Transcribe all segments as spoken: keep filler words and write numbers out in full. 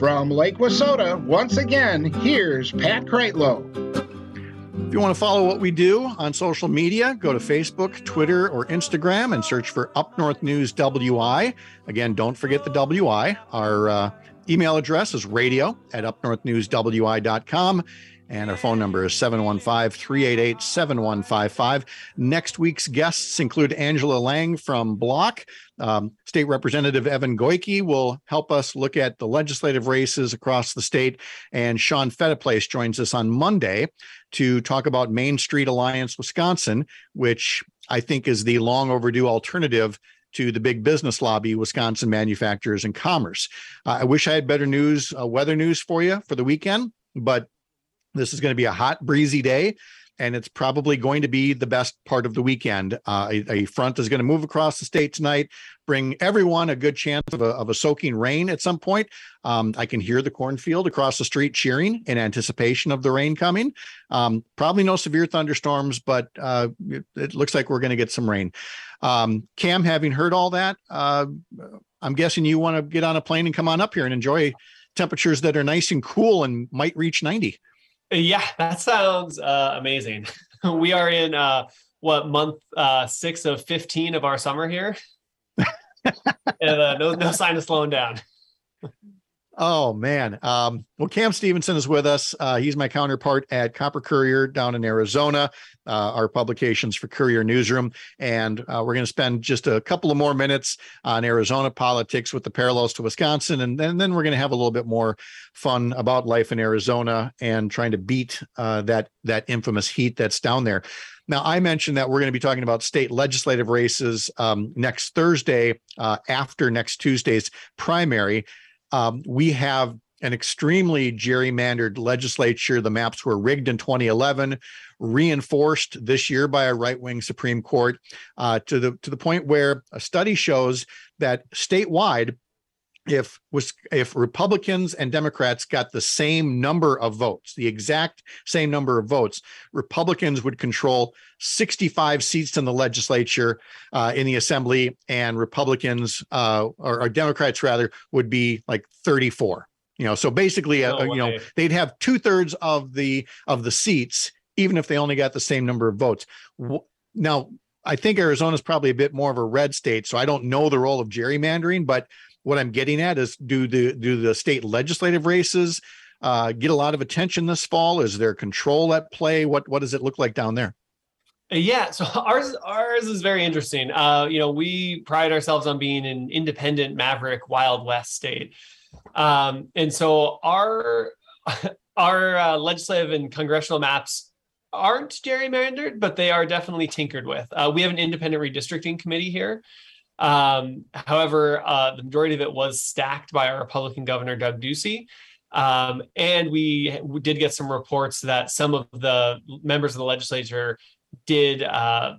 From Lake Wissota, once again, here's Pat Kreitlow. If you want to follow what we do on social media, go to Facebook, Twitter, or Instagram and search for Up North News W I. Again, don't forget the W I. Our uh, email address is radio at up north news w i dot com. And our phone number is seven one five, three eight eight, seven one five five. Next week's guests include Angela Lang from Block. Um, State Representative Evan Goyke will help us look at the legislative races across the state. And Sean Fettiplace joins us on Monday to talk about Main Street Alliance Wisconsin, which I think is the long overdue alternative to the big business lobby, Wisconsin Manufacturers and Commerce. Uh, I wish I had better news, uh, weather news for you for the weekend, but this is going to be a hot, breezy day, and it's probably going to be the best part of the weekend. Uh, a, a front is going to move across the state tonight, bring everyone a good chance of a, of a soaking rain at some point. Um, I can hear the cornfield across the street cheering in anticipation of the rain coming. Um, probably no severe thunderstorms, but uh, it, it looks like we're going to get some rain. Um, Cam, having heard all that, uh, I'm guessing you want to get on a plane and come on up here and enjoy temperatures that are nice and cool and might reach ninety. Yeah, that sounds uh, amazing. We are in uh, what month uh, six of fifteen of our summer here. and uh, no, no sign of slowing down. Oh, man. Um, well, Cam Stevenson is with us. Uh, he's my counterpart at Copper Courier down in Arizona, uh, our publications for Courier Newsroom. And uh, we're going to spend just a couple of more minutes on Arizona politics with the parallels to Wisconsin. And then, then we're going to have a little bit more fun about life in Arizona and trying to beat uh, that, that infamous heat that's down there. Now, I mentioned that we're going to be talking about state legislative races um, next Thursday uh, after next Tuesday's primary. Um, we have an extremely gerrymandered legislature. The maps were rigged in twenty eleven, reinforced this year by a right-wing Supreme Court uh, to the to the point where a study shows that statewide, if was if Republicans and Democrats got the same number of votes, the exact same number of votes, Republicans would control sixty-five seats in the legislature, uh, in the assembly, and Republicans uh, or, or Democrats rather would be like thirty-four. You know, so basically, uh, no you know, they'd have two thirds of the of the seats, even if they only got the same number of votes. Now, I think Arizona is probably a bit more of a red state, so I don't know the role of gerrymandering, but what I'm getting at is, do the do the state legislative races uh, get a lot of attention this fall? Is there control at play? What what does it look like down there? Yeah, so ours ours is very interesting. Uh, you know, we pride ourselves on being an independent, maverick, Wild West state, um, and so our our uh, legislative and congressional maps aren't gerrymandered, but they are definitely tinkered with. Uh, we have an independent redistricting committee here. Um, however, uh, the majority of it was stacked by our Republican governor, Doug Ducey. Um, and we, we did get some reports that some of the members of the legislature did uh,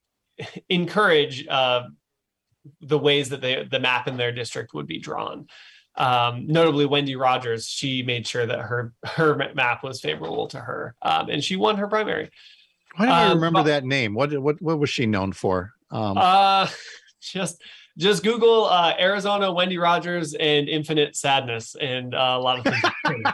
encourage uh, the ways that they, the map in their district would be drawn. Um, notably, Wendy Rogers, she made sure that her, her map was favorable to her, um, and she won her primary. Why don't I um, remember but, that name? What, what, what was she known for? Um, uh, Just just Google uh, Arizona Wendy Rogers and Infinite Sadness, and uh, a lot of things.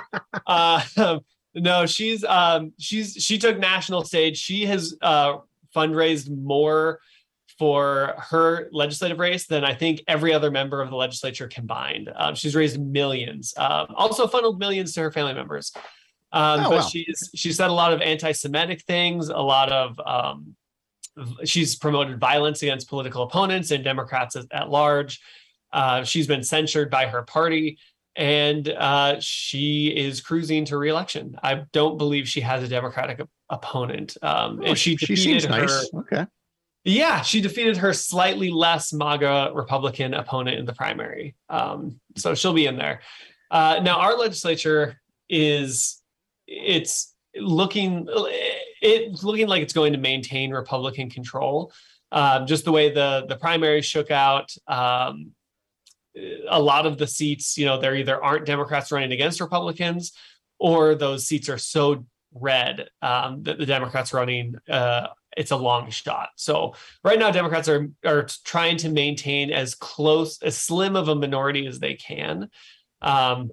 uh, no, she's um, she's she took national stage. She has uh, fundraised more for her legislative race than I think every other member of the legislature combined. Um, she's raised millions. Um, also funneled millions to her family members. Um, oh, but wow. she's she's said a lot of anti-Semitic things, a lot of um, she's promoted violence against political opponents and Democrats at, at large. Uh, she's been censured by her party, and uh, she is cruising to re-election. I don't believe she has a Democratic op- opponent. Um, oh, and she, she defeated seems her. nice. Okay. Yeah, she defeated her slightly less MAGA Republican opponent in the primary. Um, so she'll be in there. Uh, now, our legislature is, it's looking, it's looking like it's going to maintain Republican control. Um, just the way the, the primary shook out, um, a lot of the seats, you know, there either aren't Democrats running against Republicans, or those seats are so red um, that the Democrats running, uh, it's a long shot. So right now, Democrats are are trying to maintain as close, as slim of a minority as they can. Um,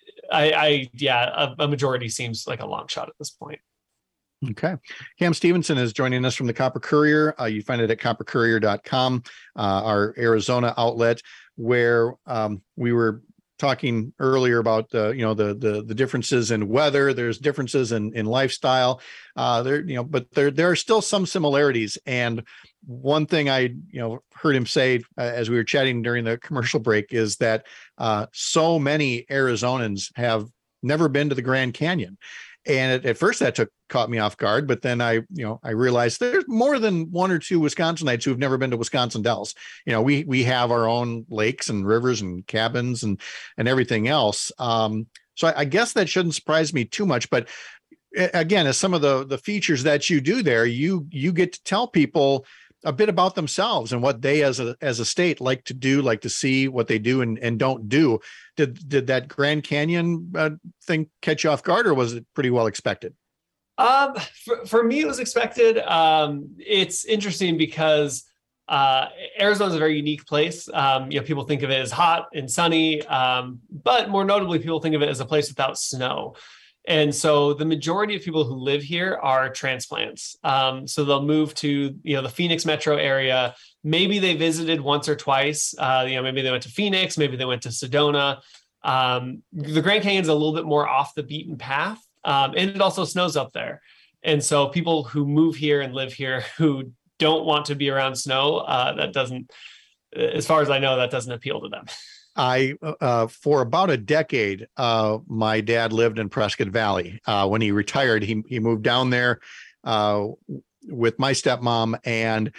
I, I yeah, a, a majority seems like a long shot at this point. Okay. Cam Stevenson is joining us from the Copper Courier. Uh, you find it at copper courier dot com, uh, our Arizona outlet, where um, we were talking earlier about uh, you know the the the differences in weather. There's differences in in lifestyle. Uh, there you know, but there there are still some similarities. And one thing I you know heard him say uh, as we were chatting during the commercial break is that uh, so many Arizonans have never been to the Grand Canyon. And at, at first that took caught me off guard, but then I, you know, I realized there's more than one or two Wisconsinites who've never been to Wisconsin Dells. You know, we we have our own lakes and rivers and cabins and and everything else. Um, so I, I guess that shouldn't surprise me too much. But again, as some of the the features that you do there, you you get to tell people a bit about themselves and what they as a as a state like to do, like to see, what they do and, and don't do. Did did that Grand Canyon uh, thing catch you off guard, or was it pretty well expected? Um, for, for me, it was expected. Um, it's interesting because uh, Arizona is a very unique place. Um, you know, people think of it as hot and sunny, um, but more notably, people think of it as a place without snow. And so the majority of people who live here are transplants. Um, so they'll move to, you know, the Phoenix metro area. Maybe they visited once or twice. Uh, you know, maybe they went to Phoenix, maybe they went to Sedona. Um, the Grand Canyon is a little bit more off the beaten path. Um, and it also snows up there. And so people who move here and live here who don't want to be around snow, uh, that doesn't, as far as I know, that doesn't appeal to them. I, uh, for about a decade, uh, my dad lived in Prescott Valley. Uh, when he retired, he, he moved down there, uh, with my stepmom, and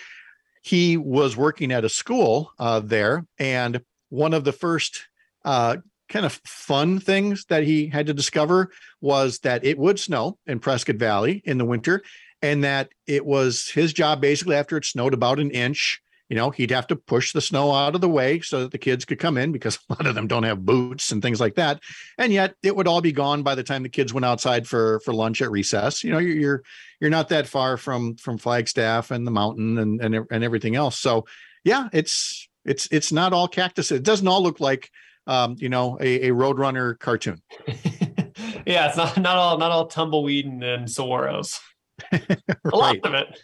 he was working at a school, uh, there. And one of the first, uh, kind of fun things that he had to discover was that it would snow in Prescott Valley in the winter, and that it was his job basically after it snowed about an inch. You know, he'd have to push the snow out of the way so that the kids could come in, because a lot of them don't have boots and things like that. And yet it would all be gone by the time the kids went outside for, for lunch at recess. You know, you're, you're, you're not that far from, from Flagstaff and the mountain and, and, and everything else. So yeah, it's, it's, it's not all cactus. It doesn't all look like, um, you know, a, a Roadrunner cartoon. Yeah. It's not, not all, not all tumbleweed and, and saguaros. Right. A lot of it.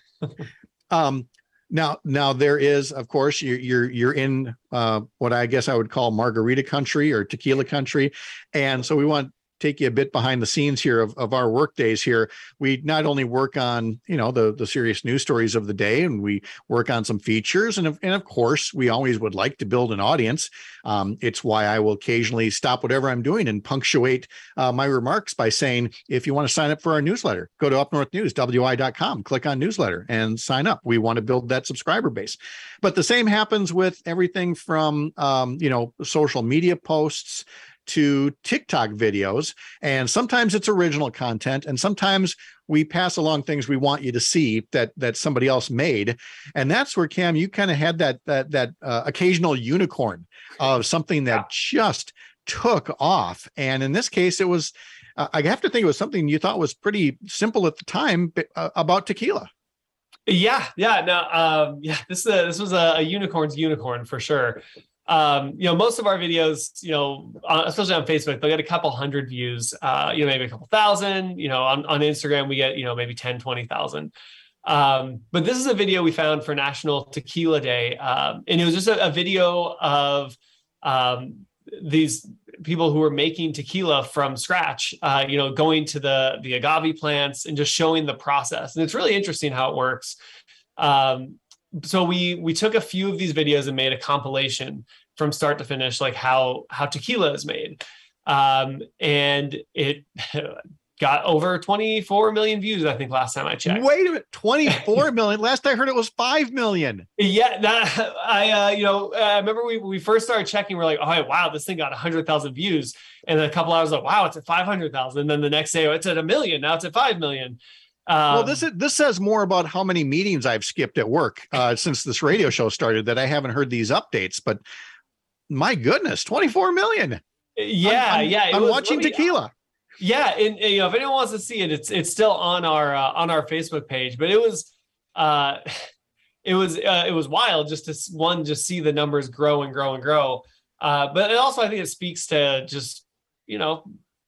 um, Now, now there is, of course, you're you're you're in uh, what I guess I would call margarita country or tequila country, and so we want to take you a bit behind the scenes here of, of our work days here. We not only work on, you know, the the serious news stories of the day, and we work on some features, and of, and of course, we always would like to build an audience. Um, it's why I will occasionally stop whatever I'm doing and punctuate uh, my remarks by saying, if you want to sign up for our newsletter, go to up north news w i dot com, click on newsletter and sign up. We want to build that subscriber base. But the same happens with everything from, um, you know, social media posts to TikTok videos. And sometimes it's original content, and sometimes we pass along things we want you to see that that somebody else made. And that's where, Cam, you kind of had that that that uh, occasional unicorn of something that just took off. And in this case, it was, uh, I have to think it was something you thought was pretty simple at the time, but, uh, about tequila. Yeah, yeah, no, um, yeah. This uh, this was a, a unicorn's unicorn for sure. Um, you know, most of our videos, you know, uh, especially on Facebook, they'll get a couple hundred views, uh, you know, maybe a couple thousand, you know, on, on Instagram, we get, you know, maybe ten, twenty thousand. Um, but this is a video we found for National Tequila Day. Um, and it was just a, a video of, um, these people who were making tequila from scratch, uh, you know, going to the, the agave plants and just showing the process. And it's really interesting how it works. Um, So we we took a few of these videos and made a compilation from start to finish, like how how tequila is made, um, and it got over twenty-four million views, I think, last time I checked. Wait a minute, twenty-four million? Last I heard it was five million. Yeah, that I uh, you know I remember we we first started checking. We're like, oh wow, this thing got one hundred thousand views, and then a couple hours like, wow, it's at five hundred thousand. And then the next day, oh, it's at a million. Now it's at five million. Um, well, this is, this says more about how many meetings I've skipped at work uh, since this radio show started, that I haven't heard these updates. But my goodness, twenty-four million. Yeah, I'm, I'm, yeah. I'm was, watching me, Tequila. Yeah, and, and you know, if anyone wants to see it, it's it's still on our uh, on our Facebook page. But it was uh, it was uh, it was wild just to one just see the numbers grow and grow and grow. Uh, but it also, I think it speaks to just, you know,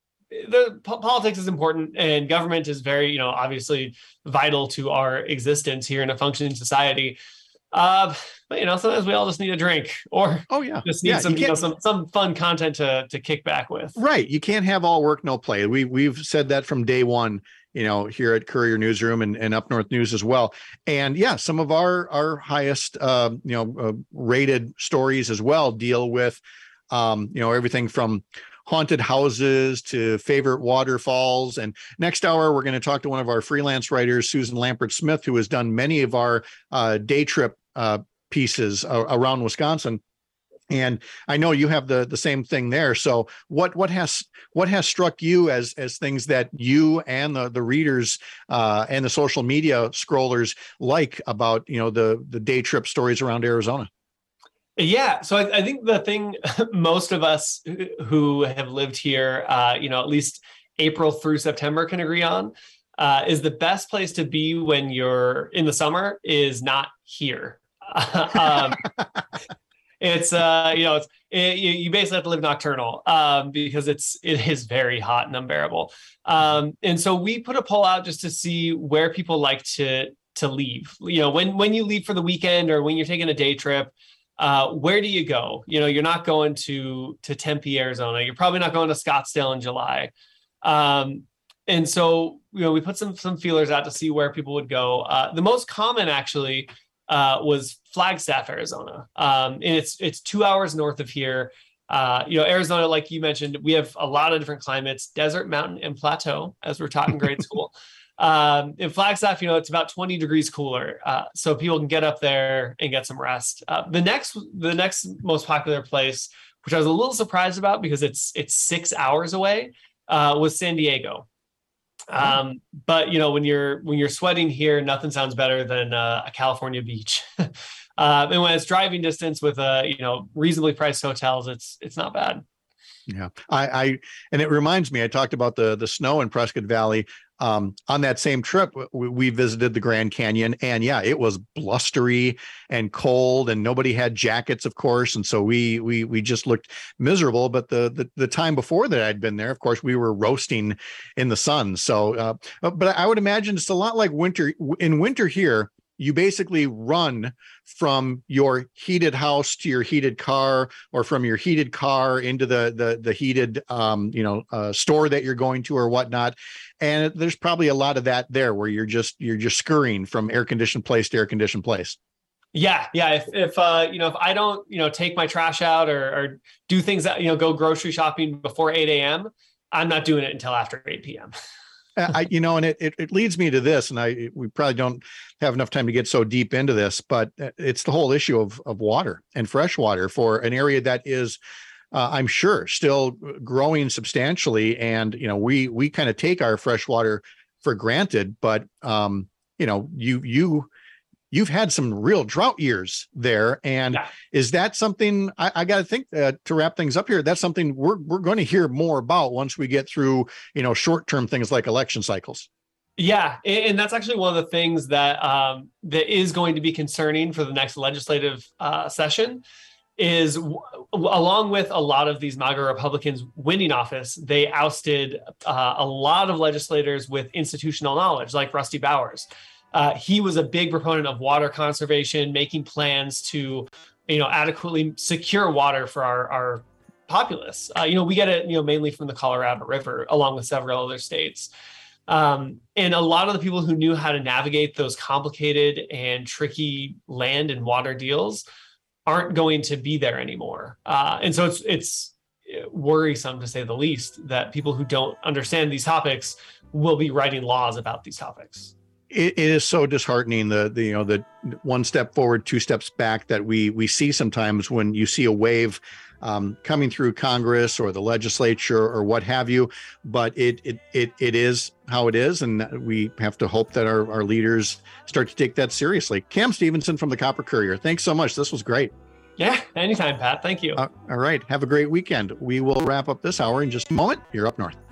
the po- politics is important and government is very, you know, obviously vital to our existence here in a functioning society. Uh, but you know, sometimes we all just need a drink, or oh yeah, just need yeah, some, you, you know, some some fun content to to kick back with. Right, you can't have all work no play. We we've said that from day one. You know, here at Courier Newsroom and, and Up North News as well. And yeah, some of our our highest uh, you know uh, rated stories as well deal with um, you know everything from haunted houses to favorite waterfalls. And next hour, we're going to talk to one of our freelance writers, Susan Lampert Smith, who has done many of our uh, day trip uh, pieces uh, around Wisconsin. And I know you have the the same thing there. So what what has what has struck you as as things that you and the the readers uh, and the social media scrollers like about, you know, the the day trip stories around Arizona? Yeah, so I, I think the thing most of us who have lived here, uh, you know, at least April through September can agree on uh, is the best place to be when you're in the summer is not here. um, It's uh you know it's it, you, you basically have to live nocturnal um because it's it is very hot and unbearable, um and so we put a poll out just to see where people like to to leave. You know, when when you leave for the weekend or when you're taking a day trip, uh where do you go? You know, you're not going to to Tempe, Arizona. You're probably not going to Scottsdale in July, um and so you know we put some some feelers out to see where people would go. Uh, the most common actually uh, was Flagstaff, Arizona. Um, and it's it's two hours north of here. Uh, you know, Arizona, like you mentioned, we have a lot of different climates: desert, mountain, and plateau, as we're taught in grade school. Um, in Flagstaff, you know, it's about twenty degrees cooler, uh, so people can get up there and get some rest. Uh, the next, the next most popular place, which I was a little surprised about because it's it's six hours away, uh, was San Diego. Um, but you know, when you're when you're sweating here, nothing sounds better than uh, a California beach. uh, and when it's driving distance with a you know reasonably priced hotels, it's it's not bad. Yeah, I, I and it reminds me, I talked about the the snow in Prescott Valley. Um, on that same trip, we, we visited the Grand Canyon, and yeah, it was blustery and cold, and nobody had jackets, of course, and so we we we just looked miserable. But the the, the time before that I'd been there, of course, we were roasting in the sun. So, uh, but I would imagine it's a lot like winter. In winter here, you basically run from your heated house to your heated car, or from your heated car into the the the heated um, you know uh, store that you're going to or whatnot. And there's probably a lot of that there, where you're just you're just scurrying from air conditioned place to air conditioned place. Yeah, yeah. If if uh, you know if I don't you know take my trash out or, or do things that you know go grocery shopping before eight a.m., I'm not doing it until after eight p.m. I, you know, and it, it it leads me to this, and I we probably don't have enough time to get so deep into this, but it's the whole issue of of water and fresh water for an area that is, uh, I'm sure, still growing substantially. And you know, we we kind of take our fresh water for granted, but um, you know, you you. You've had some real drought years there. And yeah. Is that something I, I got to think uh, to wrap things up here? That's something we're we're going to hear more about once we get through, you know, short-term things like election cycles. Yeah. And that's actually one of the things that um, that is going to be concerning for the next legislative uh, session is w- along with a lot of these MAGA Republicans winning office, they ousted uh, a lot of legislators with institutional knowledge like Rusty Bowers. Uh, he was a big proponent of water conservation, making plans to, you know, adequately secure water for our, our populace. Uh, you know, we get it, you know, mainly from the Colorado River, along with several other states. Um, and a lot of the people who knew how to navigate those complicated and tricky land and water deals aren't going to be there anymore. Uh, and so it's it's worrisome, to say the least, that people who don't understand these topics will be writing laws about these topics. It, it is so disheartening, the, the you know the one step forward, two steps back that we we see sometimes when you see a wave um, coming through Congress or the legislature or what have you. But it it it it is how it is, and we have to hope that our, our leaders start to take that seriously. Cam Stevenson from the Copper Courier, thanks so much. This was great. Yeah, anytime, Pat. Thank you. Uh, all right. Have a great weekend. We will wrap up this hour in just a moment. You're up north.